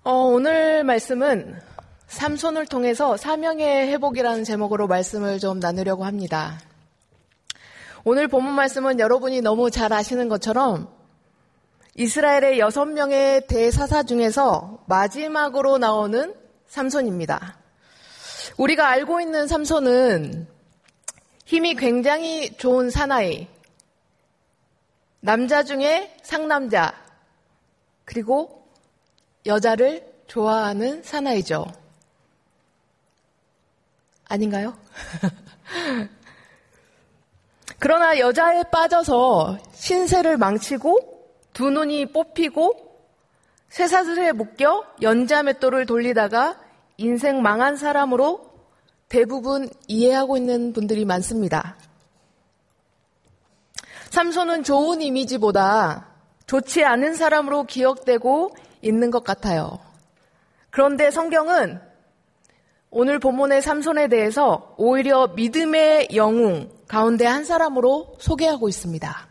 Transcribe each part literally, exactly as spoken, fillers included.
어, 오늘 말씀은 삼손을 통해서 사명의 회복이라는 제목으로 말씀을 좀 나누려고 합니다. 오늘 본문 말씀은 여러분이 너무 잘 아시는 것처럼 이스라엘의 여섯 명의 대사사 중에서 마지막으로 나오는 삼손입니다. 우리가 알고 있는 삼손은 힘이 굉장히 좋은 사나이, 남자 중에 상남자, 그리고 여자를 좋아하는 사나이죠. 아닌가요? 그러나 여자에 빠져서 신세를 망치고 두 눈이 뽑히고 쇠사슬에 묶여 연자맷돌을 돌리다가 인생 망한 사람으로 대부분 이해하고 있는 분들이 많습니다. 삼손은 좋은 이미지보다 좋지 않은 사람으로 기억되고 있는 것 같아요. 그런데 성경은 오늘 본문의 삼손에 대해서 오히려 믿음의 영웅 가운데 한 사람으로 소개하고 있습니다.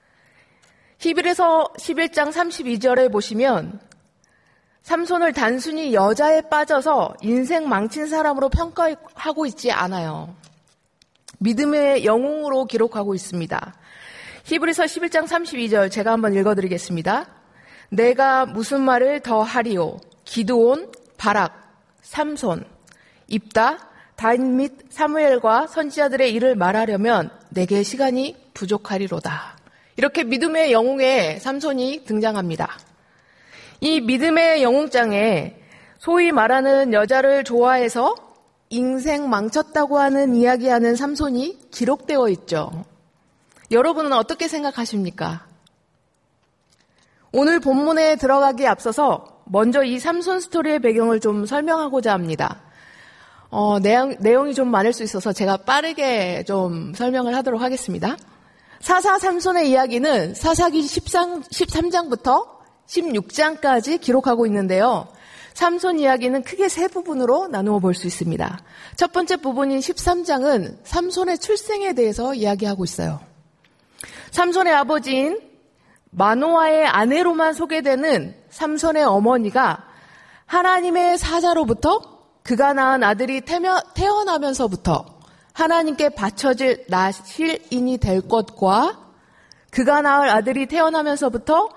히브리서 십일 장 삼십이 절에 보시면 삼손을 단순히 여자에 빠져서 인생 망친 사람으로 평가하고 있지 않아요. 믿음의 영웅으로 기록하고 있습니다. 히브리서 십일 장 삼십이 절 제가 한번 읽어드리겠습니다. 내가 무슨 말을 더 하리요? 기드온, 바락, 삼손, 입다, 다윗 및 사무엘과 선지자들의 일을 말하려면 내게 시간이 부족하리로다. 이렇게 믿음의 영웅의 삼손이 등장합니다. 이 믿음의 영웅장에 소위 말하는 여자를 좋아해서 인생 망쳤다고 하는 이야기하는 삼손이 기록되어 있죠. 여러분은 어떻게 생각하십니까? 오늘 본문에 들어가기에 앞서서 먼저 이 삼손 스토리의 배경을 좀 설명하고자 합니다. 어, 내용, 내용이 좀 많을 수 있어서 제가 빠르게 좀 설명을 하도록 하겠습니다. 사사 삼손의 이야기는 사사기 십삼 장부터 십육 장까지 기록하고 있는데요. 삼손 이야기는 크게 세 부분으로 나누어 볼 수 있습니다. 첫 번째 부분인 십삼 장은 삼손의 출생에 대해서 이야기하고 있어요. 삼손의 아버지인 마노아의 아내로만 소개되는 삼손의 어머니가 하나님의 사자로부터 그가 낳은 아들이 태어나면서부터 하나님께 바쳐질 나실인이 될 것과 그가 낳을 아들이 태어나면서부터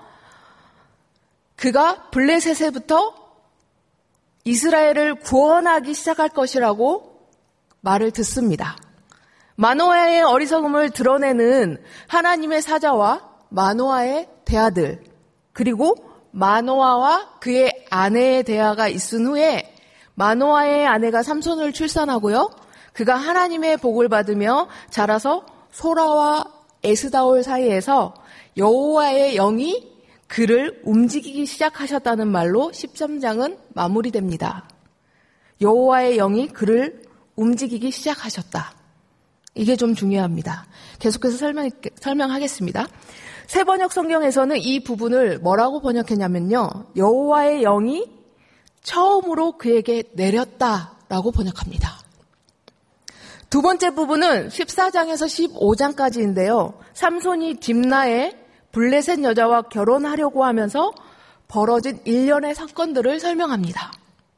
그가 블레셋에부터 이스라엘을 구원하기 시작할 것이라고 말을 듣습니다. 마노아의 어리석음을 드러내는 하나님의 사자와 마노아의 대아들, 그리고 마노아와 그의 아내의 대화가 있은 후에 마노아의 아내가 삼손을 출산하고요. 그가 하나님의 복을 받으며 자라서 소라와 에스다올 사이에서 여호와의 영이 그를 움직이기 시작하셨다는 말로 십삼 장은 마무리됩니다. 여호와의 영이 그를 움직이기 시작하셨다. 이게 좀 중요합니다. 계속해서 설명, 설명하겠습니다. 새번역 성경에서는 이 부분을 뭐라고 번역했냐면요. 여호와의 영이 처음으로 그에게 내렸다라고 번역합니다. 두 번째 부분은 십사 장에서 십오 장까지인데요. 삼손이 딥나의 블레셋 여자와 결혼하려고 하면서 벌어진 일련의 사건들을 설명합니다.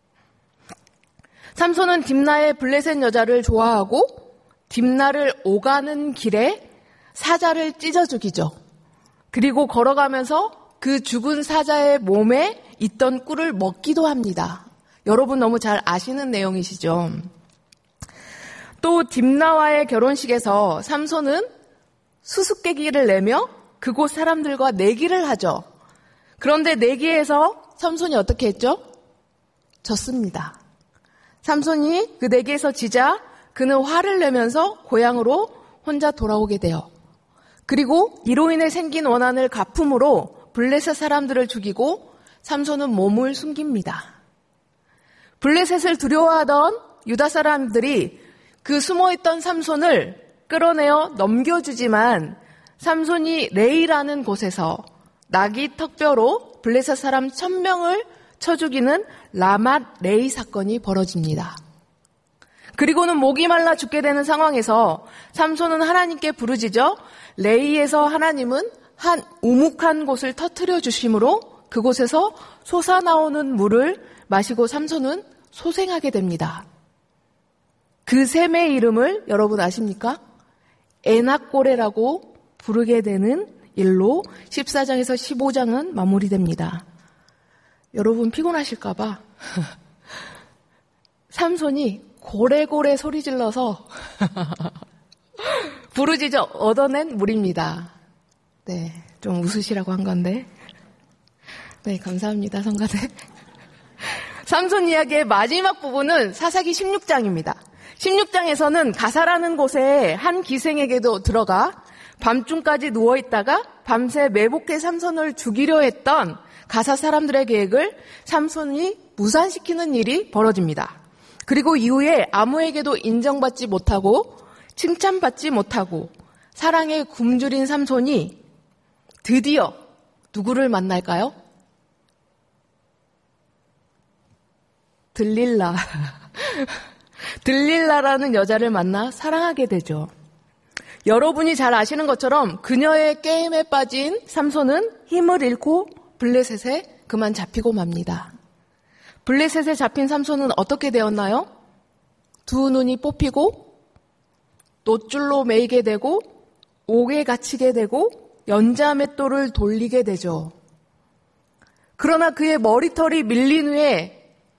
삼손은 딥나의 블레셋 여자를 좋아하고 딥나를 오가는 길에 사자를 찢어 죽이죠. 그리고 걸어가면서 그 죽은 사자의 몸에 있던 꿀을 먹기도 합니다. 여러분 너무 잘 아시는 내용이시죠. 또 딥나와의 결혼식에서 삼손은 수수께끼를 내며 그곳 사람들과 내기를 하죠. 그런데 내기에서 삼손이 어떻게 했죠? 졌습니다. 삼손이 그 내기에서 지자 그는 화를 내면서 고향으로 혼자 돌아오게 돼요. 그리고 이로 인해 생긴 원한을 갚음으로 블레셋 사람들을 죽이고 삼손은 몸을 숨깁니다. 블레셋을 두려워하던 유다 사람들이 그 숨어있던 삼손을 끌어내어 넘겨주지만 삼손이 레이라는 곳에서 나귀 턱뼈로 블레셋 사람 천 명을 쳐 죽이는 라맛 레이 사건이 벌어집니다. 그리고는 목이 말라 죽게 되는 상황에서 삼손은 하나님께 부르짖어 레이에서 하나님은 한 우묵한 곳을 터뜨려 주심으로 그곳에서 솟아나오는 물을 마시고 삼손은 소생하게 됩니다. 그 셈의 이름을 여러분 아십니까? 에낙고레라고 부르게 되는 일로 십사 장에서 십오 장은 마무리됩니다. 여러분 피곤하실까봐 삼손이 고래고래 소리 질러서 부르짖어 얻어낸 물입니다. 네, 좀 웃으시라고 한 건데. 네, 감사합니다, 성가대. 삼손 이야기의 마지막 부분은 사사기 십육 장입니다. 십육 장에서는 가사라는 곳에 한 기생에게도 들어가 밤중까지 누워있다가 밤새 매복해 삼손을 죽이려 했던 가사 사람들의 계획을 삼손이 무산시키는 일이 벌어집니다. 그리고 이후에 아무에게도 인정받지 못하고 칭찬받지 못하고 사랑에 굶주린 삼손이 드디어 누구를 만날까요? 들릴라. 들릴라라는 여자를 만나 사랑하게 되죠. 여러분이 잘 아시는 것처럼 그녀의 게임에 빠진 삼손은 힘을 잃고 블레셋에 그만 잡히고 맙니다. 블레셋에 잡힌 삼손은 어떻게 되었나요? 두 눈이 뽑히고 놋줄로 매이게 되고 옥에 갇히게 되고 연자맷돌을 돌리게 되죠. 그러나 그의 머리털이 밀린 후에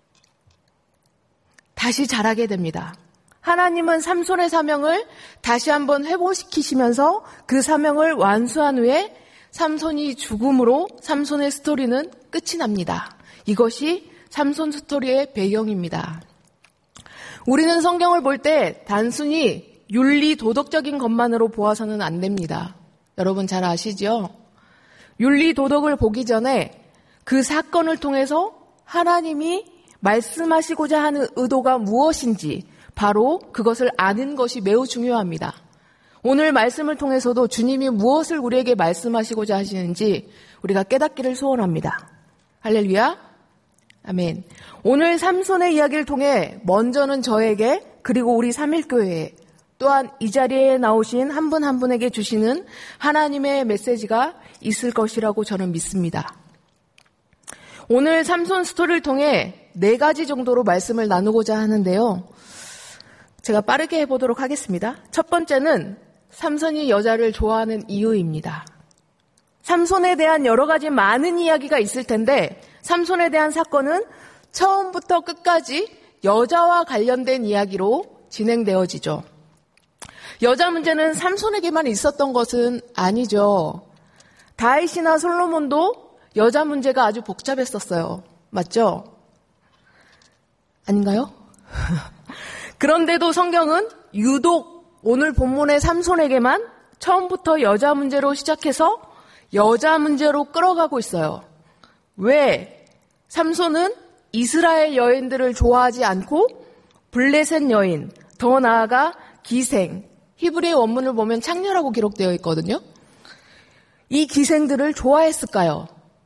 다시 자라게 됩니다. 하나님은 삼손의 사명을 다시 한번 회복시키시면서 그 사명을 완수한 후에 삼손이 죽음으로 삼손의 스토리는 끝이 납니다. 이것이 삼손 스토리의 배경입니다. 우리는 성경을 볼 때 단순히 윤리 도덕적인 것만으로 보아서는 안 됩니다. 여러분 잘 아시죠? 윤리 도덕을 보기 전에 그 사건을 통해서 하나님이 말씀하시고자 하는 의도가 무엇인지 바로 그것을 아는 것이 매우 중요합니다. 오늘 말씀을 통해서도 주님이 무엇을 우리에게 말씀하시고자 하시는지 우리가 깨닫기를 소원합니다. 할렐루야. 아멘. 오늘 삼손의 이야기를 통해 먼저는 저에게 그리고 우리 삼일교회에 또한 이 자리에 나오신 한 분 한 분에게 주시는 하나님의 메시지가 있을 것이라고 저는 믿습니다. 오늘 삼손 스토리를 통해 네 가지 정도로 말씀을 나누고자 하는데요. 제가 빠르게 해보도록 하겠습니다. 첫 번째는 삼손이 여자를 좋아하는 이유입니다. 삼손에 대한 여러 가지 많은 이야기가 있을 텐데 삼손에 대한 사건은 처음부터 끝까지 여자와 관련된 이야기로 진행되어지죠. 여자 문제는 삼손에게만 있었던 것은 아니죠. 다윗이나 솔로몬도 여자 문제가 아주 복잡했었어요. 맞죠? 아닌가요? 그런데도 성경은 유독 오늘 본문의 삼손에게만 처음부터 여자 문제로 시작해서 여자 문제로 끌어가고 있어요. 왜? 삼손은 이스라엘 여인들을 좋아하지 않고 블레셋 여인, 더 나아가 기생, 히브리의 원문을 보면 창녀라고 기록되어 있거든요. 이 기생들을 좋아했을까요?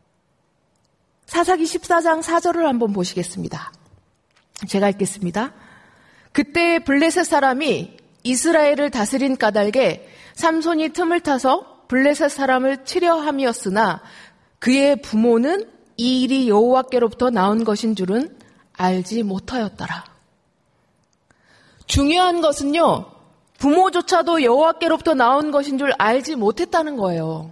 사사기 십사 장 사 절을 한번 보시겠습니다. 제가 읽겠습니다. 그때 블레셋 사람이 이스라엘을 다스린 까닭에 삼손이 틈을 타서 블레셋 사람을 치려 함이었으나 그의 부모는 이 일이 여호와께로부터 나온 것인 줄은 알지 못하였더라. 중요한 것은요, 부모조차도 여호와께로부터 나온 것인 줄 알지 못했다는 거예요.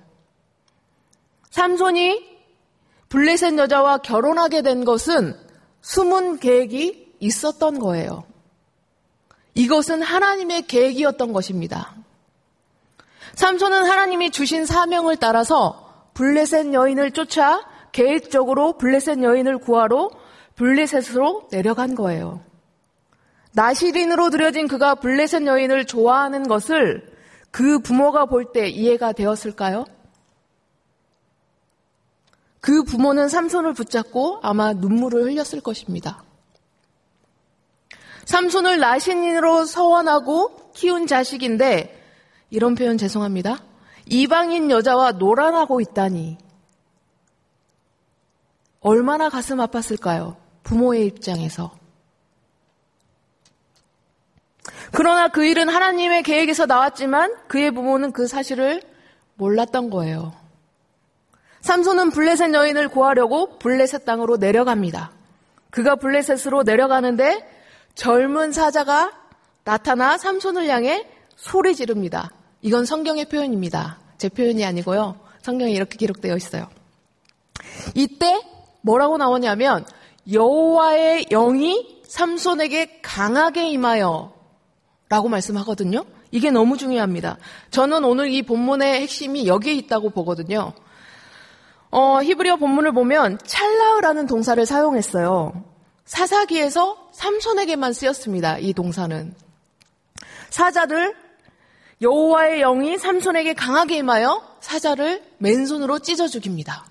삼손이 블레셋 여자와 결혼하게 된 것은 숨은 계획이 있었던 거예요. 이것은 하나님의 계획이었던 것입니다. 삼손은 하나님이 주신 사명을 따라서 블레셋 여인을 쫓아 계획적으로 블레셋 여인을 구하러 블레셋으로 내려간 거예요. 나시린으로 들여진 그가 블레셋 여인을 좋아하는 것을 그 부모가 볼 때 이해가 되었을까요? 그 부모는 삼손을 붙잡고 아마 눈물을 흘렸을 것입니다. 삼손을 나시린으로 서원하고 키운 자식인데, 이런 표현 죄송합니다. 이방인 여자와 놀아나고 있다니. 얼마나 가슴 아팠을까요? 부모의 입장에서. 그러나 그 일은 하나님의 계획에서 나왔지만 그의 부모는 그 사실을 몰랐던 거예요. 삼손은 블레셋 여인을 구하려고 블레셋 땅으로 내려갑니다. 그가 블레셋으로 내려가는데 젊은 사자가 나타나 삼손을 향해 소리 지릅니다. 이건 성경의 표현입니다. 제 표현이 아니고요. 성경에 이렇게 기록되어 있어요. 이때 뭐라고 나오냐면 여호와의 영이 삼손에게 강하게 임하여 라고 말씀하거든요. 이게 너무 중요합니다. 저는 오늘 이 본문의 핵심이 여기에 있다고 보거든요. 어, 히브리어 본문을 보면 찰라으라는 동사를 사용했어요. 사사기에서 삼손에게만 쓰였습니다. 이 동사는. 사자들 여호와의 영이 삼손에게 강하게 임하여 사자를 맨손으로 찢어 죽입니다.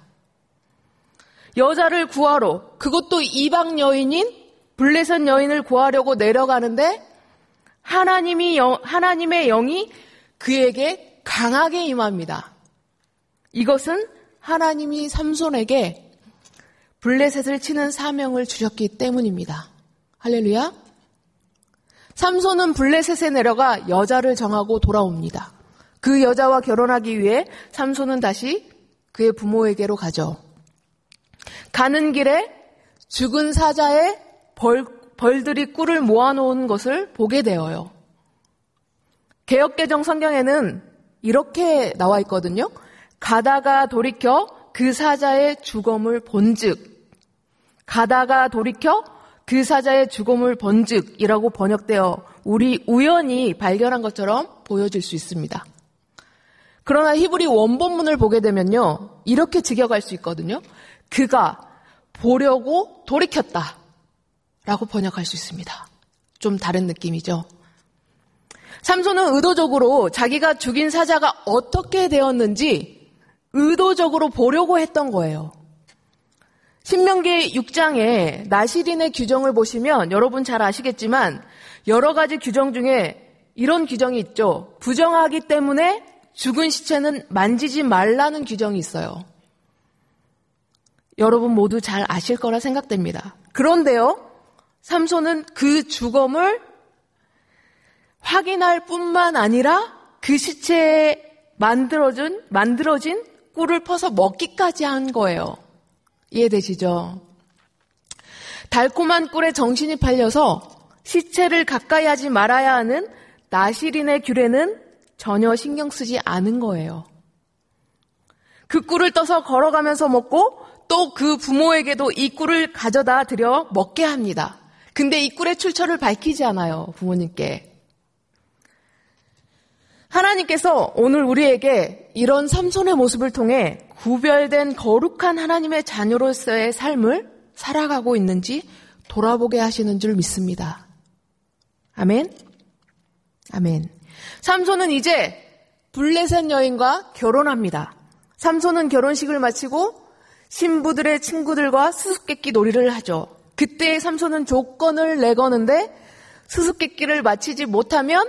여자를 구하러, 그것도 이방 여인인 블레셋 여인을 구하려고 내려가는데 하나님이 영, 하나님의 영이 그에게 강하게 임합니다. 이것은 하나님이 삼손에게 블레셋을 치는 사명을 주셨기 때문입니다. 할렐루야. 삼손은 블레셋에 내려가 여자를 정하고 돌아옵니다. 그 여자와 결혼하기 위해 삼손은 다시 그의 부모에게로 가죠. 가는 길에 죽은 사자의 벌, 벌들이 꿀을 모아놓은 것을 보게 되어요. 개역개정 성경에는 이렇게 나와 있거든요. 가다가 돌이켜 그 사자의 죽음을 본즉, 가다가 돌이켜 그 사자의 죽음을 본즉이라고 번역되어 우리 우연히 발견한 것처럼 보여질 수 있습니다. 그러나 히브리 원본문을 보게 되면요, 이렇게 직역할 수 있거든요. 그가 보려고 돌이켰다 라고 번역할 수 있습니다. 좀 다른 느낌이죠. 삼손은 의도적으로 자기가 죽인 사자가 어떻게 되었는지 의도적으로 보려고 했던 거예요. 신명기 육 장에 나실인의 규정을 보시면 여러분 잘 아시겠지만 여러 가지 규정 중에 이런 규정이 있죠. 부정하기 때문에 죽은 시체는 만지지 말라는 규정이 있어요. 여러분 모두 잘 아실 거라 생각됩니다. 그런데요, 삼손은 그 죽음을 확인할 뿐만 아니라 그 시체에 만들어진, 만들어진 꿀을 퍼서 먹기까지 한 거예요. 이해되시죠? 달콤한 꿀에 정신이 팔려서 시체를 가까이 하지 말아야 하는 나실인의 규례는 전혀 신경 쓰지 않은 거예요. 그 꿀을 떠서 걸어가면서 먹고 또 그 부모에게도 이 꿀을 가져다 드려 먹게 합니다. 근데 이 꿀의 출처를 밝히지 않아요, 부모님께. 하나님께서 오늘 우리에게 이런 삼손의 모습을 통해 구별된 거룩한 하나님의 자녀로서의 삶을 살아가고 있는지 돌아보게 하시는 줄 믿습니다. 아멘? 아멘. 삼손은 이제 블레셋 여인과 결혼합니다. 삼손은 결혼식을 마치고 신부들의 친구들과 수수께끼 놀이를 하죠. 그때 삼손은 조건을 내거는데 수수께끼를 마치지 못하면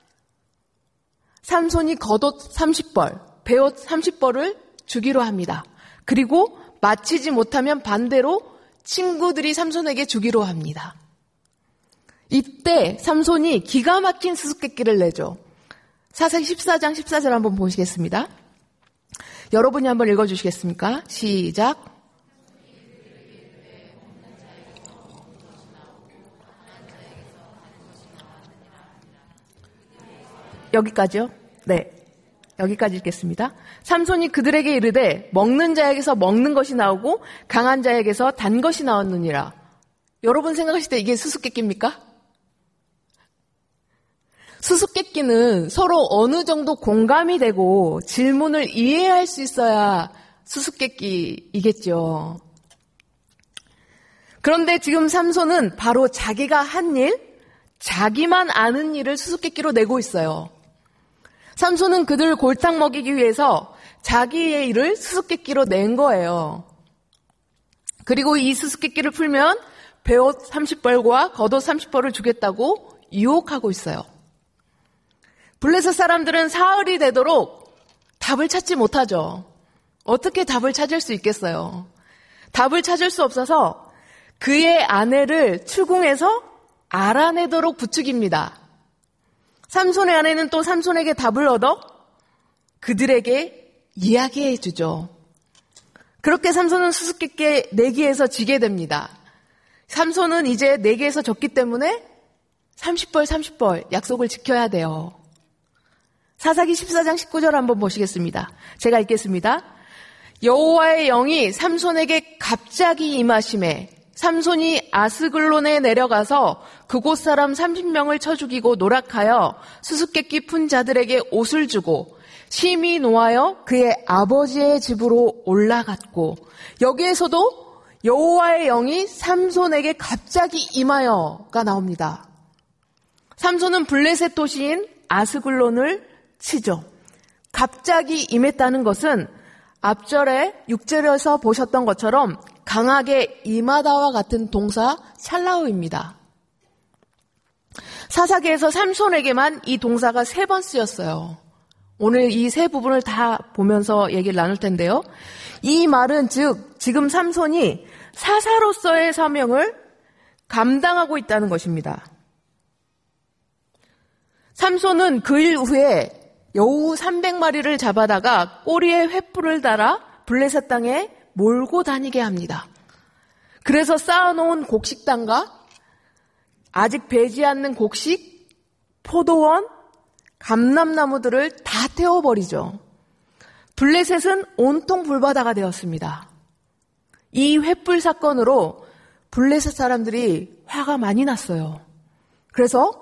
삼손이 겉옷 삼십 벌, 베옷 삼십 벌을 주기로 합니다. 그리고 마치지 못하면 반대로 친구들이 삼손에게 주기로 합니다. 이때 삼손이 기가 막힌 수수께끼를 내죠. 사사기 십사 장 십사 절 한번 보시겠습니다. 여러분이 한번 읽어주시겠습니까? 시작. 여기까지요? 네. 여기까지 읽겠습니다. 삼손이 그들에게 이르되 먹는 자에게서 먹는 것이 나오고 강한 자에게서 단 것이 나왔느니라. 여러분 생각하실 때 이게 수수께끼입니까? 수수께끼는 서로 어느 정도 공감이 되고 질문을 이해할 수 있어야 수수께끼이겠죠. 그런데 지금 삼손은 바로 자기가 한 일, 자기만 아는 일을 수수께끼로 내고 있어요. 삼손은 그들을 골탕 먹이기 위해서 자기의 일을 수수께끼로 낸 거예요. 그리고 이 수수께끼를 풀면 베옷 삼십 벌과 겉옷 삼십 벌을 주겠다고 유혹하고 있어요. 블레셋 사람들은 사흘이 되도록 답을 찾지 못하죠. 어떻게 답을 찾을 수 있겠어요? 답을 찾을 수 없어서 그의 아내를 추궁해서 알아내도록 부추깁니다. 삼손의 아내는 또 삼손에게 답을 얻어 그들에게 이야기해 주죠. 그렇게 삼손은 수수께끼 내기에서 지게 됩니다. 삼손은 이제 내게에서 졌기 때문에 삼십 벌 삼십 벌 약속을 지켜야 돼요. 사사기 십사 장 십구 절 한번 보시겠습니다. 제가 읽겠습니다. 여호와의 영이 삼손에게 갑자기 임하심에 삼손이 아스글론에 내려가서 그곳 사람 삼십 명을 쳐 죽이고 노락하여 수수께끼 푼 자들에게 옷을 주고 심히 노하여 그의 아버지의 집으로 올라갔고, 여기에서도 여호와의 영이 삼손에게 갑자기 임하여가 나옵니다. 삼손은 블레셋 도시인 아스글론을 치죠. 갑자기 임했다는 것은 앞절에 육 절에서 보셨던 것처럼 강하게 임하다와 같은 동사 찰라우입니다. 사사기에서 삼손에게만 이 동사가 세 번 쓰였어요. 오늘 이 세 부분을 다 보면서 얘기를 나눌 텐데요. 이 말은 즉 지금 삼손이 사사로서의 사명을 감당하고 있다는 것입니다. 삼손은 그 일 후에 여우 삼백 마리를 잡아다가 꼬리에 횃불을 달아 블레셋 땅에 몰고 다니게 합니다. 그래서 쌓아놓은 곡식당과 아직 배지 않는 곡식, 포도원, 감람나무들을 다 태워버리죠. 블레셋은 온통 불바다가 되었습니다. 이 횃불 사건으로 블레셋 사람들이 화가 많이 났어요. 그래서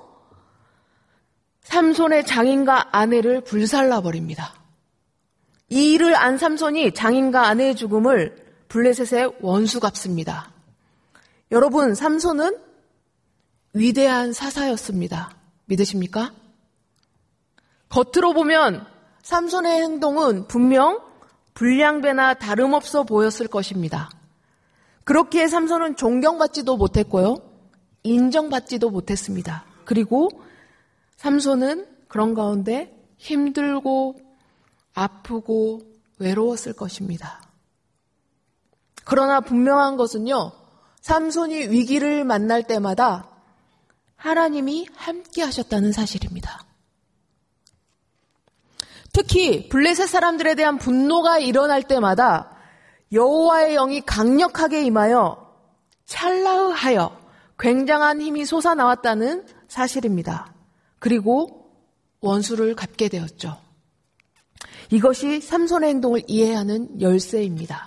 삼손의 장인과 아내를 불살라버립니다. 이 일을 안 삼손이 장인과 아내의 죽음을 블레셋의 원수 갚습니다. 여러분, 삼손은 위대한 사사였습니다. 믿으십니까? 겉으로 보면 삼손의 행동은 분명 불량배나 다름없어 보였을 것입니다. 그렇기에 삼손은 존경받지도 못했고요, 인정받지도 못했습니다. 그리고 삼손은 그런 가운데 힘들고 아프고 외로웠을 것입니다. 그러나 분명한 것은요, 삼손이 위기를 만날 때마다 하나님이 함께 하셨다는 사실입니다. 특히 블레셋 사람들에 대한 분노가 일어날 때마다 여호와의 영이 강력하게 임하여 찰나하여 굉장한 힘이 솟아나왔다는 사실입니다. 그리고 원수를 갚게 되었죠. 이것이 삼손의 행동을 이해하는 열쇠입니다.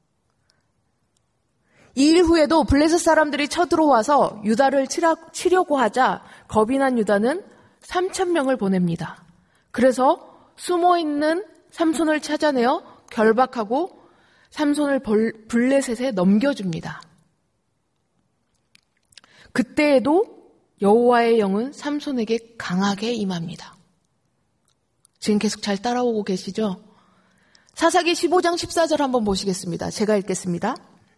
이 일 후에도 블레셋 사람들이 쳐들어와서 유다를 치려고 하자 겁이 난 유다는 삼천 명을 보냅니다. 그래서 숨어있는 삼손을 찾아내어 결박하고 삼손을 블레셋에 넘겨줍니다. 그때에도 여호와의 영은 삼손에게 강하게 임합니다. 지금 계속 잘 따라오고 계시죠? 사사기 십오 장 십사 절 한번 보시겠습니다. 제가 읽겠습니다.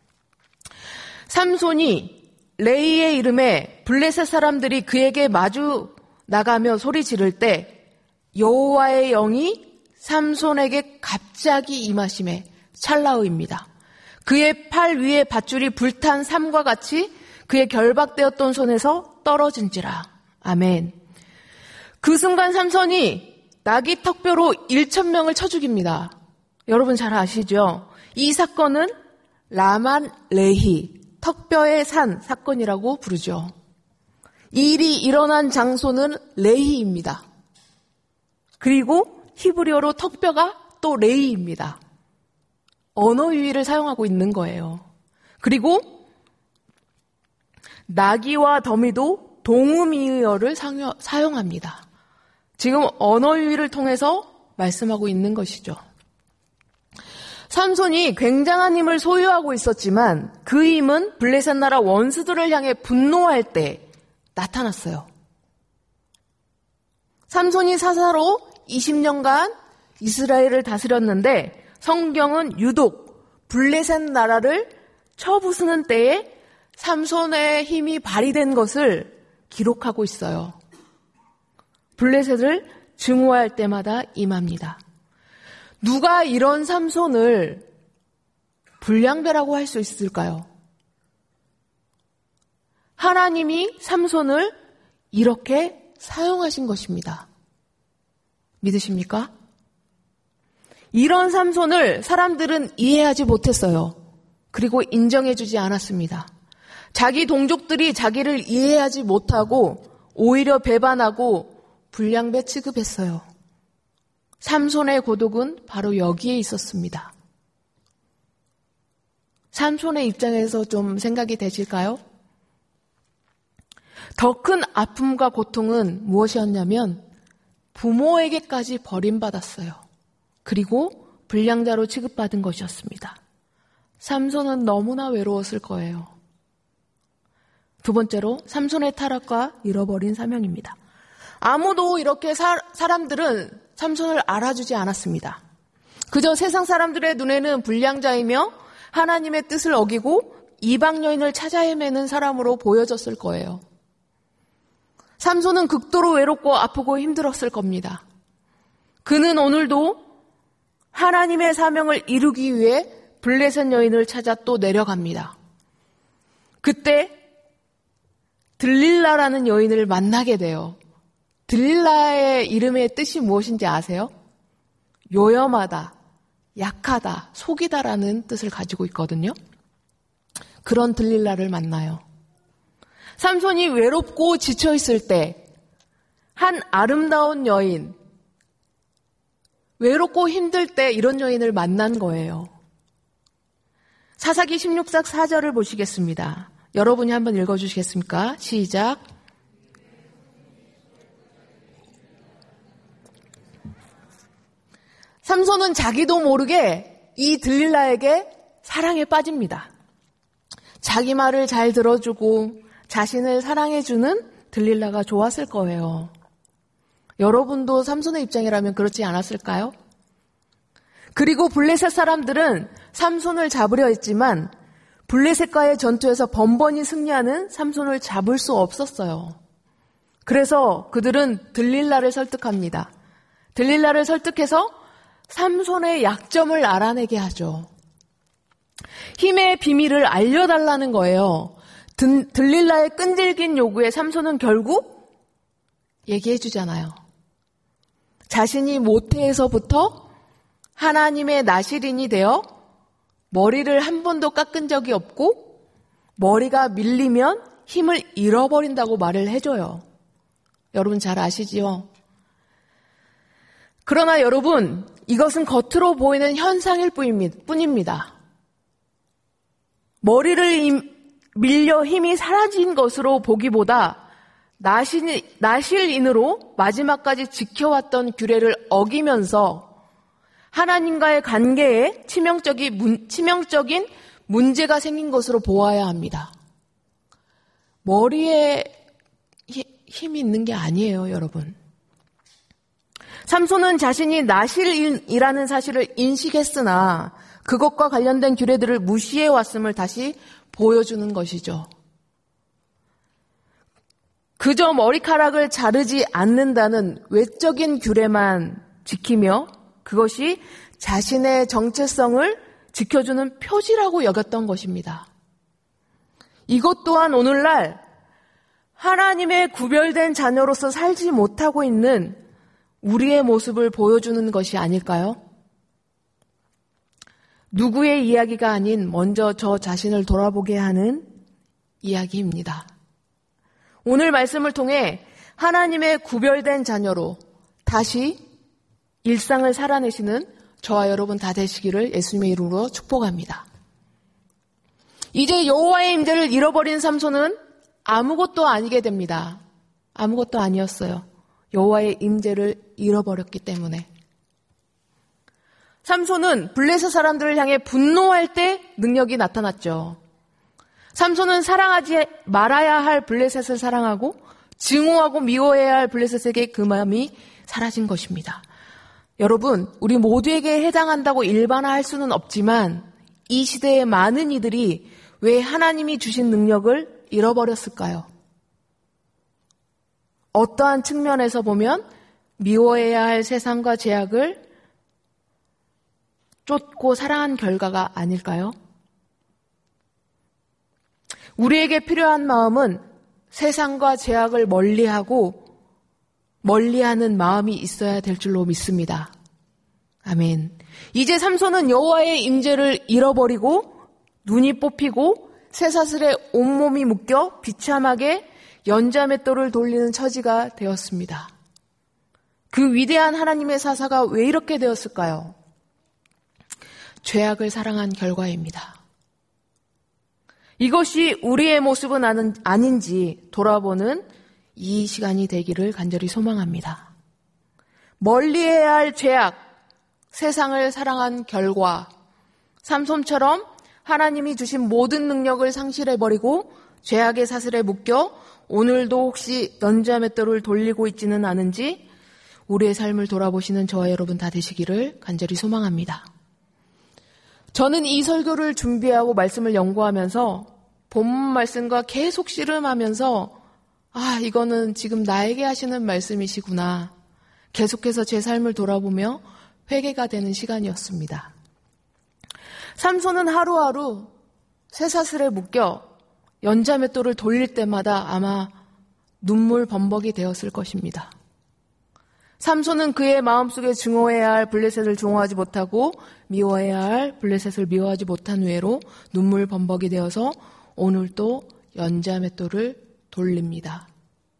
삼손이 레이의 이름에 블레셋 사람들이 그에게 마주 나가며 소리 지를 때 여호와의 영이 삼손에게 갑자기 임하심에 찰나우입니다. 그의 팔 위에 밧줄이 불탄 삼과 같이 그의 결박되었던 손에서 떨어진지라. 아멘. 그 순간 삼손이 나귀 턱뼈로 일천 명을 쳐 죽입니다. 여러분 잘 아시죠? 이 사건은 라만 레히, 턱뼈의 산 사건이라고 부르죠. 이 일이 일어난 장소는 레히입니다. 그리고 히브리어로 턱뼈가 또 레이입니다. 언어 유희를 사용하고 있는 거예요. 그리고 나귀와 더미도 동음이어를 사용합니다. 지금 언어 유희를 통해서 말씀하고 있는 것이죠. 삼손이 굉장한 힘을 소유하고 있었지만 그 힘은 블레셋 나라 원수들을 향해 분노할 때 나타났어요. 삼손이 사사로 이십 년간 이스라엘을 다스렸는데 성경은 유독 블레셋 나라를 쳐부수는 때에 삼손의 힘이 발휘된 것을 기록하고 있어요. 블레셋을 증오할 때마다 임합니다. 누가 이런 삼손을 불량배라고 할 수 있을까요? 하나님이 삼손을 이렇게 사용하신 것입니다. 믿으십니까? 이런 삼손을 사람들은 이해하지 못했어요. 그리고 인정해주지 않았습니다. 자기 동족들이 자기를 이해하지 못하고 오히려 배반하고 불량배 취급했어요. 삼손의 고독은 바로 여기에 있었습니다. 삼손의 입장에서 좀 생각이 되실까요? 더 큰 아픔과 고통은 무엇이었냐면 부모에게까지 버림받았어요. 그리고 불량자로 취급받은 것이었습니다. 삼손은 너무나 외로웠을 거예요. 두 번째로 삼손의 타락과 잃어버린 사명입니다. 아무도 이렇게 사, 사람들은 삼손을 알아주지 않았습니다. 그저 세상 사람들의 눈에는 불량자이며 하나님의 뜻을 어기고 이방 여인을 찾아 헤매는 사람으로 보여졌을 거예요. 삼손은 극도로 외롭고 아프고 힘들었을 겁니다. 그는 오늘도 하나님의 사명을 이루기 위해 블레셋 여인을 찾아 또 내려갑니다. 그때 들릴라라는 여인을 만나게 돼요. 들릴라의 이름의 뜻이 무엇인지 아세요? 요염하다, 약하다, 속이다라는 뜻을 가지고 있거든요. 그런 들릴라를 만나요. 삼손이 외롭고 지쳐있을 때 한 아름다운 여인, 외롭고 힘들 때 이런 여인을 만난 거예요. 사사기 십육 장 사 절을 보시겠습니다. 여러분이 한번 읽어주시겠습니까? 시작. 삼손은 자기도 모르게 이 들릴라에게 사랑에 빠집니다. 자기 말을 잘 들어주고 자신을 사랑해주는 들릴라가 좋았을 거예요. 여러분도 삼손의 입장이라면 그렇지 않았을까요? 그리고 블레셋 사람들은 삼손을 잡으려 했지만 블레셋과의 전투에서 번번이 승리하는 삼손을 잡을 수 없었어요. 그래서 그들은 들릴라를 설득합니다. 들릴라를 설득해서 삼손의 약점을 알아내게 하죠. 힘의 비밀을 알려달라는 거예요. 든, 들릴라의 끈질긴 요구에 삼손은 결국 얘기해 주잖아요. 자신이 모태에서부터 하나님의 나실인이 되어 머리를 한 번도 깎은 적이 없고 머리가 밀리면 힘을 잃어버린다고 말을 해줘요. 여러분 잘 아시지요? 그러나 여러분, 이것은 겉으로 보이는 현상일 뿐입니다. 머리를 밀려 힘이 사라진 것으로 보기보다 나신, 나실인으로 마지막까지 지켜왔던 규례를 어기면서 하나님과의 관계에 치명적인, 문, 치명적인 문제가 생긴 것으로 보아야 합니다. 머리에 힘이 있는 게 아니에요, 여러분. 삼손은 자신이 나실인이라는 사실을 인식했으나 그것과 관련된 규례들을 무시해 왔음을 다시 보여주는 것이죠. 그저 머리카락을 자르지 않는다는 외적인 규례만 지키며 그것이 자신의 정체성을 지켜주는 표지라고 여겼던 것입니다. 이것 또한 오늘날 하나님의 구별된 자녀로서 살지 못하고 있는 우리의 모습을 보여주는 것이 아닐까요? 누구의 이야기가 아닌 먼저 저 자신을 돌아보게 하는 이야기입니다. 오늘 말씀을 통해 하나님의 구별된 자녀로 다시 일상을 살아내시는 저와 여러분 다 되시기를 예수님의 이름으로 축복합니다. 이제 여호와의 임재를 잃어버린 삼손은 아무것도 아니게 됩니다. 아무것도 아니었어요. 여호와의 임재를 잃어버렸기 때문에. 삼손은 블레셋 사람들을 향해 분노할 때 능력이 나타났죠. 삼손은 사랑하지 말아야 할 블레셋을 사랑하고 증오하고 미워해야 할 블레셋에게 그 마음이 사라진 것입니다. 여러분, 우리 모두에게 해당한다고 일반화할 수는 없지만 이 시대의 많은 이들이 왜 하나님이 주신 능력을 잃어버렸을까요? 어떠한 측면에서 보면 미워해야 할 세상과 죄악을 쫓고 사랑한 결과가 아닐까요? 우리에게 필요한 마음은 세상과 죄악을 멀리하고 멀리하는 마음이 있어야 될 줄로 믿습니다. 아멘. 이제 삼손은 여호와의 임재를 잃어버리고 눈이 뽑히고 쇠사슬에 온몸이 묶여 비참하게 연자맷돌을 돌리는 처지가 되었습니다. 그 위대한 하나님의 사사가 왜 이렇게 되었을까요? 죄악을 사랑한 결과입니다. 이것이 우리의 모습은 아닌지 돌아보는 이 시간이 되기를 간절히 소망합니다. 멀리해야 할 죄악, 세상을 사랑한 결과, 삼손처럼 하나님이 주신 모든 능력을 상실해버리고 죄악의 사슬에 묶여 오늘도 혹시 연자맷돌을 돌리고 있지는 않은지 우리의 삶을 돌아보시는 저와 여러분 다 되시기를 간절히 소망합니다. 저는 이 설교를 준비하고 말씀을 연구하면서 본문 말씀과 계속 씨름하면서 아, 이거는 지금 나에게 하시는 말씀이시구나. 계속해서 제 삶을 돌아보며 회개가 되는 시간이었습니다. 삼손은 하루하루 쇠사슬에 묶여 연자맷돌을 돌릴 때마다 아마 눈물 범벅이 되었을 것입니다. 삼손은 그의 마음속에 증오해야 할 블레셋을 증오하지 못하고 미워해야 할 블레셋을 미워하지 못한 후에로 눈물 범벅이 되어서 오늘도 연자맷돌을 돌립니다.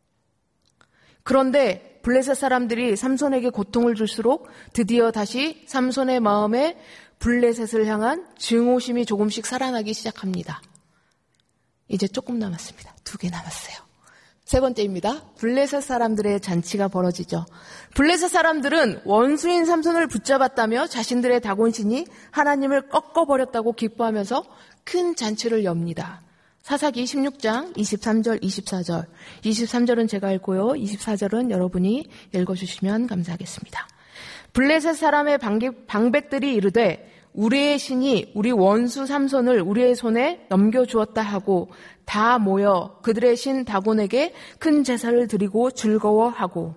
그런데 블레셋 사람들이 삼손에게 고통을 줄수록 드디어 다시 삼손의 마음에 블레셋을 향한 증오심이 조금씩 살아나기 시작합니다. 이제 조금 남았습니다. 두 개 남았어요. 세 번째입니다. 블레셋 사람들의 잔치가 벌어지죠. 블레셋 사람들은 원수인 삼손을 붙잡았다며 자신들의 다곤신이 하나님을 꺾어버렸다고 기뻐하면서 큰 잔치를 엽니다. 사사기 십육 장 이십삼 절 이십사 절. 이십삼 절은 제가 읽고요. 이십사 절은 여러분이 읽어주시면 감사하겠습니다. 블레셋 사람의 방백들이 이르되 우리의 신이 우리 원수 삼손을 우리의 손에 넘겨주었다 하고 다 모여 그들의 신 다곤에게 큰 제사를 드리고 즐거워하고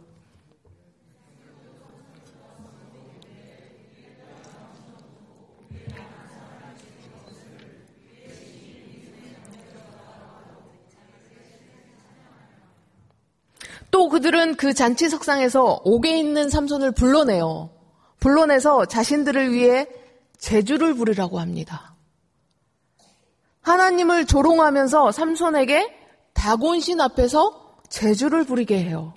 또 그들은 그 잔치 석상에서 옥에 있는 삼손을 불러내요. 불러내서 자신들을 위해 제주를 부리라고 합니다. 하나님을 조롱하면서 삼손에게 다곤신 앞에서 제주를 부리게 해요.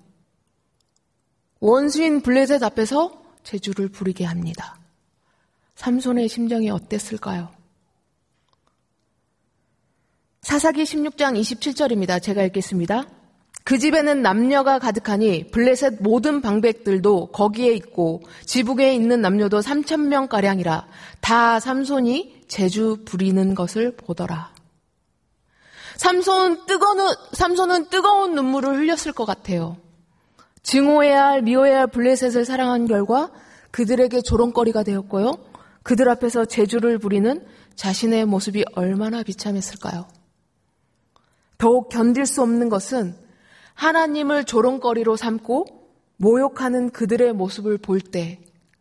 원수인 블레셋 앞에서 제주를 부리게 합니다. 삼손의 심정이 어땠을까요? 사사기 십육 장 이십칠 절입니다. 제가 읽겠습니다. 그 집에는 남녀가 가득하니 블레셋 모든 방백들도 거기에 있고 지붕에 있는 남녀도 삼천 명가량이라 다 삼손이 제주 부리는 것을 보더라. 삼손 뜨거운, 삼손은 뜨거운 눈물을 흘렸을 것 같아요. 증오해야 할 미워해야 할 블레셋을 사랑한 결과 그들에게 조롱거리가 되었고요. 그들 앞에서 제주를 부리는 자신의 모습이 얼마나 비참했을까요? 더욱 견딜 수 없는 것은 하나님을 조롱거리로 삼고 모욕하는 그들의 모습을 볼 때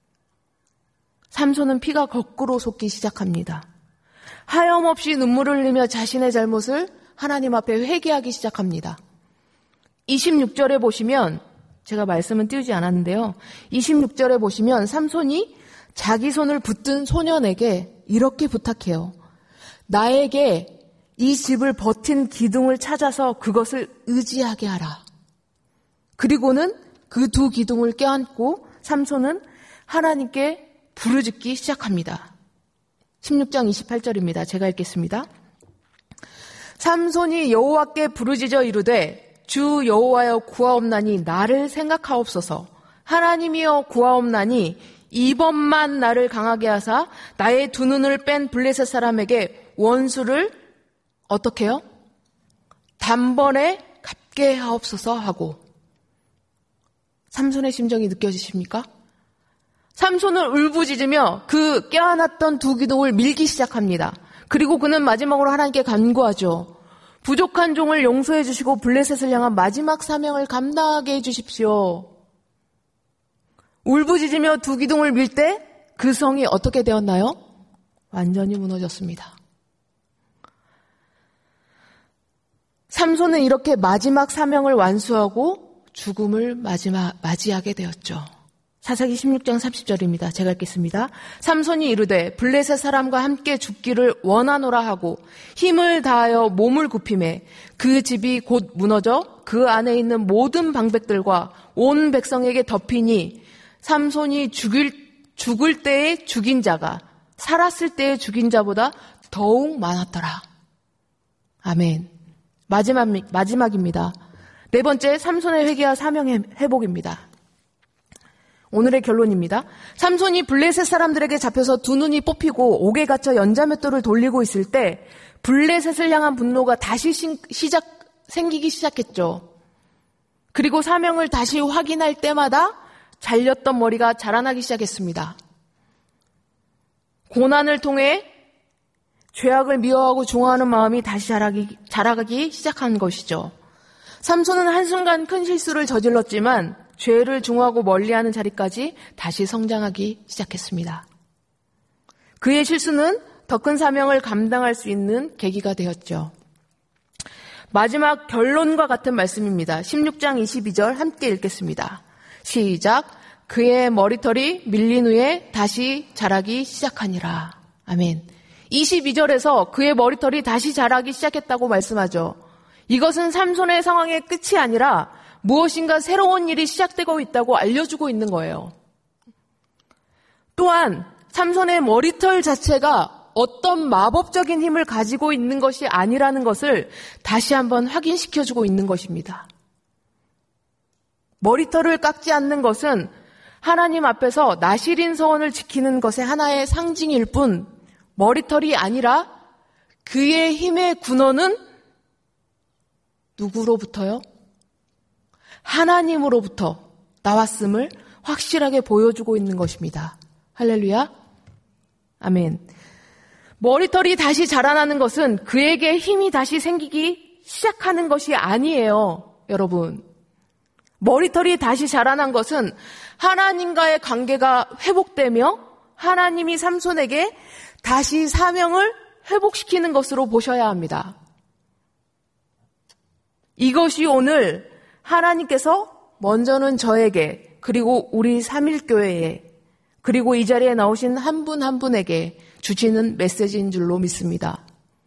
삼손은 피가 거꾸로 솟기 시작합니다. 하염없이 눈물을 흘리며 자신의 잘못을 하나님 앞에 회개하기 시작합니다. 이십육 절에 보시면 제가 말씀은 띄우지 않았는데요. 이십육 절에 보시면 삼손이 자기 손을 붙든 소년에게 이렇게 부탁해요. 나에게 이 집을 버틴 기둥을 찾아서 그것을 의지하게 하라. 그리고는 그 두 기둥을 껴안고 삼손은 하나님께 부르짖기 시작합니다. 십육 장 이십팔 절입니다. 제가 읽겠습니다. 삼손이 여호와께 부르짖어 이르되 주 여호와여 구하옵나니 나를 생각하옵소서. 하나님이여 구하옵나니 이번만 나를 강하게 하사 나의 두 눈을 뺀 블레셋 사람에게 원수를 어떻게 해요? 단번에 갚게 하옵소서 하고. 삼손의 심정이 느껴지십니까? 삼손은 울부짖으며 그 껴안았던 두 기둥을 밀기 시작합니다. 그리고 그는 마지막으로 하나님께 간구하죠. 부족한 종을 용서해 주시고 블레셋을 향한 마지막 사명을 감당하게 해 주십시오. 울부짖으며 두 기둥을 밀 때 그 성이 어떻게 되었나요? 완전히 무너졌습니다. 삼손은 이렇게 마지막 사명을 완수하고 죽음을 마지막, 맞이하게 되었죠. 사사기 십육 장 삼십 절입니다. 제가 읽겠습니다. 삼손이 이르되 블레셋 사람과 함께 죽기를 원하노라 하고 힘을 다하여 몸을 굽히매 그 집이 곧 무너져 그 안에 있는 모든 방백들과 온 백성에게 덮이니 삼손이 죽일, 죽을 때에 죽인 자가 살았을 때에 죽인 자보다 더욱 많았더라. 아멘. 마지막, 마지막입니다. 네 번째, 삼손의 회개와 사명의 회복입니다. 오늘의 결론입니다. 삼손이 블레셋 사람들에게 잡혀서 두 눈이 뽑히고 옥에 갇혀 연자맷돌을 돌리고 있을 때 블레셋을 향한 분노가 다시 시작, 생기기 시작했죠. 그리고 사명을 다시 확인할 때마다 잘렸던 머리가 자라나기 시작했습니다. 고난을 통해 죄악을 미워하고 중화하는 마음이 다시 자라기, 자라가기 시작한 것이죠. 삼손은 한순간 큰 실수를 저질렀지만 죄를 중화하고 멀리하는 자리까지 다시 성장하기 시작했습니다. 그의 실수는 더 큰 사명을 감당할 수 있는 계기가 되었죠. 마지막 결론과 같은 말씀입니다. 십육 장 이십이 절 함께 읽겠습니다. 시작. 그의 머리털이 밀린 후에 다시 자라기 시작하니라. 아멘. 이십이 절에서 그의 머리털이 다시 자라기 시작했다고 말씀하죠. 이것은 삼손의 상황의 끝이 아니라 무엇인가 새로운 일이 시작되고 있다고 알려주고 있는 거예요. 또한 삼손의 머리털 자체가 어떤 마법적인 힘을 가지고 있는 것이 아니라는 것을 다시 한번 확인시켜주고 있는 것입니다. 머리털을 깎지 않는 것은 하나님 앞에서 나실인 서원을 지키는 것의 하나의 상징일 뿐 머리털이 아니라 그의 힘의 근원은 누구로부터요? 하나님으로부터 나왔음을 확실하게 보여주고 있는 것입니다. 할렐루야. 아멘. 머리털이 다시 자라나는 것은 그에게 힘이 다시 생기기 시작하는 것이 아니에요, 여러분. 머리털이 다시 자라난 것은 하나님과의 관계가 회복되며 하나님이 삼손에게 다시 사명을 회복시키는 것으로 보셔야 합니다. 이것이 오늘 하나님께서 먼저는 저에게 그리고 우리 삼일교회에 그리고 이 자리에 나오신 한 분 한 분에게 주시는 메시지인 줄로 믿습니다.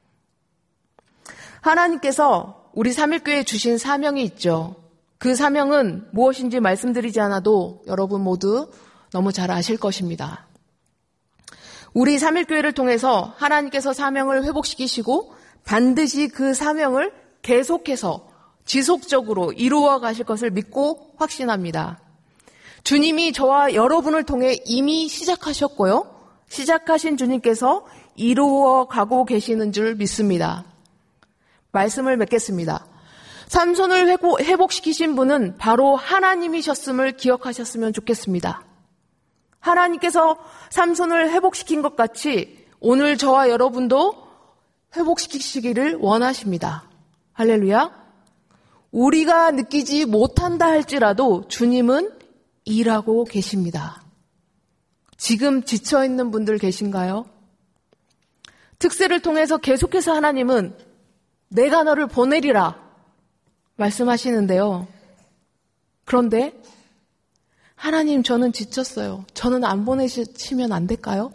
하나님께서 우리 삼일교회에 주신 사명이 있죠. 그 사명은 무엇인지 말씀드리지 않아도 여러분 모두 너무 잘 아실 것입니다. 우리 삼일교회를 통해서 하나님께서 사명을 회복시키시고 반드시 그 사명을 계속해서 지속적으로 이루어 가실 것을 믿고 확신합니다. 주님이 저와 여러분을 통해 이미 시작하셨고요. 시작하신 주님께서 이루어 가고 계시는 줄 믿습니다. 말씀을 맺겠습니다. 삼손을 회복시키신 분은 바로 하나님이셨음을 기억하셨으면 좋겠습니다. 하나님께서 삼손을 회복시킨 것 같이 오늘 저와 여러분도 회복시키시기를 원하십니다. 할렐루야. 우리가 느끼지 못한다 할지라도 주님은 일하고 계십니다. 지금 지쳐있는 분들 계신가요? 특세를 통해서 계속해서 하나님은 내가 너를 보내리라 말씀하시는데요. 그런데 하나님 저는 지쳤어요. 저는 안 보내시면 안 될까요?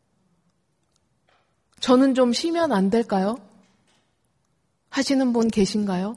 저는 좀 쉬면 안 될까요? 하시는 분 계신가요?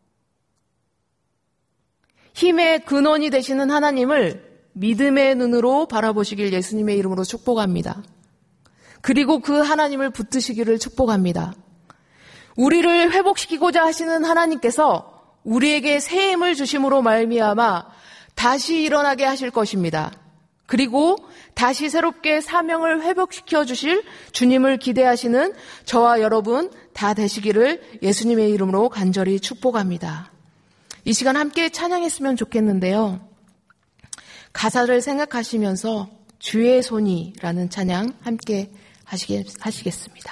힘의 근원이 되시는 하나님을 믿음의 눈으로 바라보시길 예수님의 이름으로 축복합니다. 그리고 그 하나님을 붙드시기를 축복합니다. 우리를 회복시키고자 하시는 하나님께서 우리에게 새 힘을 주심으로 말미암아 다시 일어나게 하실 것입니다. 그리고 다시 새롭게 사명을 회복시켜 주실 주님을 기대하시는 저와 여러분 다 되시기를 예수님의 이름으로 간절히 축복합니다. 이 시간 함께 찬양했으면 좋겠는데요. 가사를 생각하시면서 주의 손이라는 찬양 함께 하시겠, 하시겠습니다.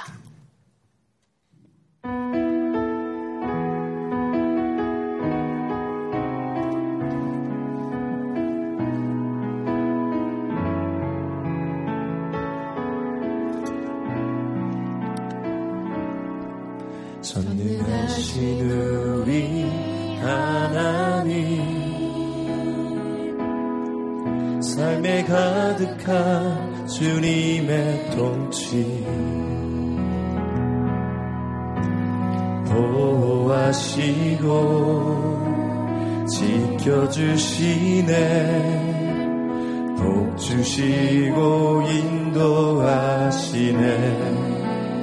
전능하신 우리 하나님 삶에 가득한 주님의 통치 보호하시고 지켜주시네 복 주시고 인도하시네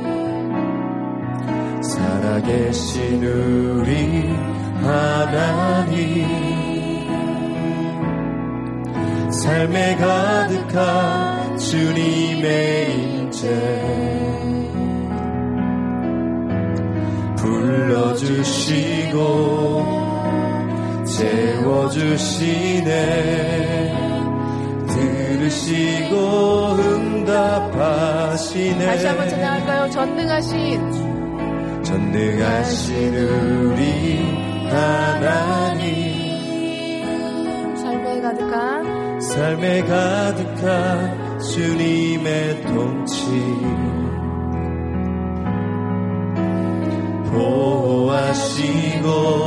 살아계신 우리 하나님 삶에 가득한 주님의 임재 불러주시고 채워주시네 들으시고 응답하시네 다시 한번 찬양할까요? 전능하신 전능하신 우리 하나님 삶에 가득한 삶에 가득한 주님의 통치 보호하시고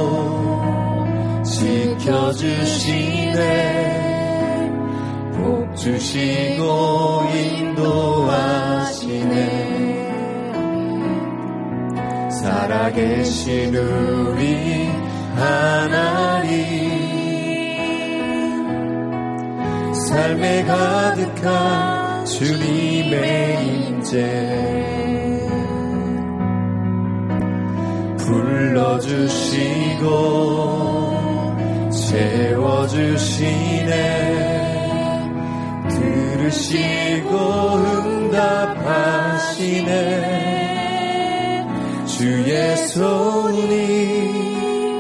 지켜주시네 복 주시고 인도하시네 살아계신 우리 하나님 삶에 가득한 주님의 임재 불러주시고 채워주시네 들으시고 응답하시네 주의 손이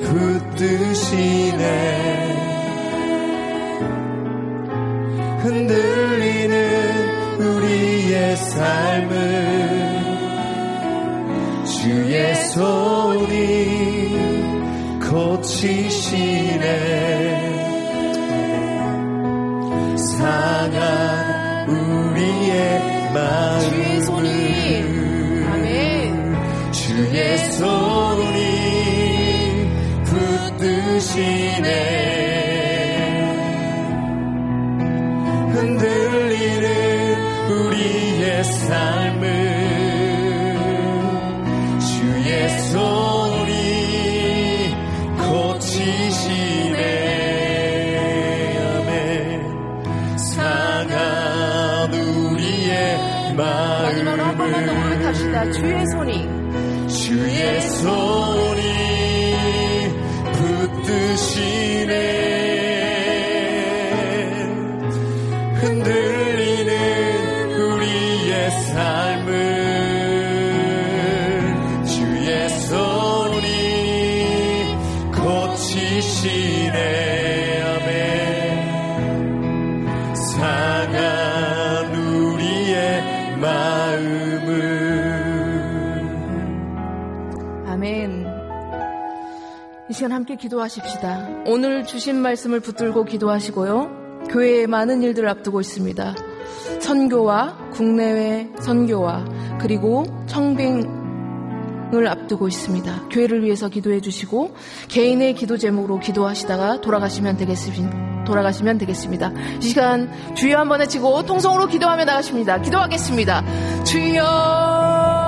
붙드시네 흔들리는 우리의 삶을 주의 손이 고치시네 상한 우리의 마음을 주의 손이 아멘 주의 손이 붙드시네 흔들리는 우리의 삶을 주의 손이 고치시네 아멘 상한 우리의 마지막으로 한 번만 더 고백합시다. 주의 손이 주의 손이 붙드시네 흔들리는 우리의 삶을 주의 손이 고치시네 아멘 상한 우리의 마음을 아멘. 이 시간 함께 기도하십시다. 오늘 주신 말씀을 붙들고 기도하시고요. 교회에 많은 일들을 앞두고 있습니다. 선교와 국내외 선교와 그리고 청빙을 앞두고 있습니다. 교회를 위해서 기도해 주시고 개인의 기도 제목으로 기도하시다가 돌아가시면 되겠습니다. 돌아가시면 되겠습니다. 이 시간 주여 한번 외치고 통성으로 기도하며 나가십니다. 기도하겠습니다. 주여